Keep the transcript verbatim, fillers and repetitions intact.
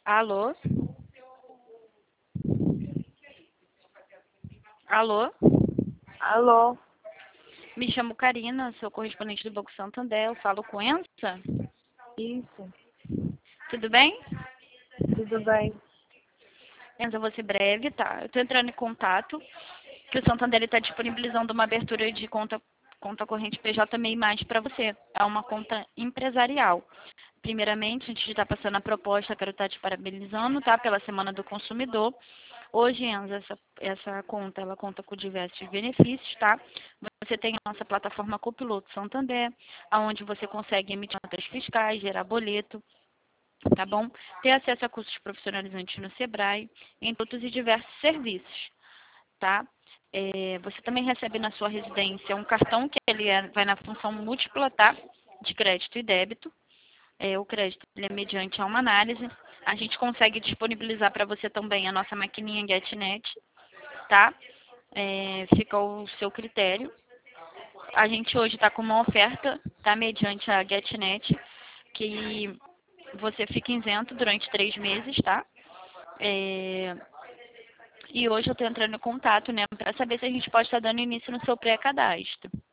Alô? Alô? Alô? Me chamo Karina, sou correspondente do Banco Santander. Eu falo com Enza? Isso, Tudo bem? tudo bem. Enza, vou ser breve, tá? Eu tô entrando em contato, que o Santander está disponibilizando uma abertura de conta, conta corrente P J M E I para você. É uma conta empresarial. Primeiramente, antes de estar passando a proposta, quero estar te parabenizando, tá? Pela Semana do Consumidor. Hoje, Enza, essa, essa conta, ela conta com diversos benefícios, tá? Você tem a nossa plataforma Copiloto Santander, onde você consegue emitir notas fiscais, gerar boleto, tá bom? Ter acesso a cursos profissionalizantes no Sebrae, entre outros e diversos serviços, tá? É, você também recebe na sua residência um cartão que ele é, vai na função múltipla, tá? De crédito e débito. É, o crédito ele é mediante a uma análise. A gente consegue disponibilizar para você também a nossa maquininha GetNet, tá? É, fica ao seu critério. A gente hoje está com uma oferta, tá? Mediante a GetNet, que você fica isento durante três meses, tá? É, e hoje eu estou entrando em contato, né, para saber se a gente pode estar dando início no seu pré-cadastro.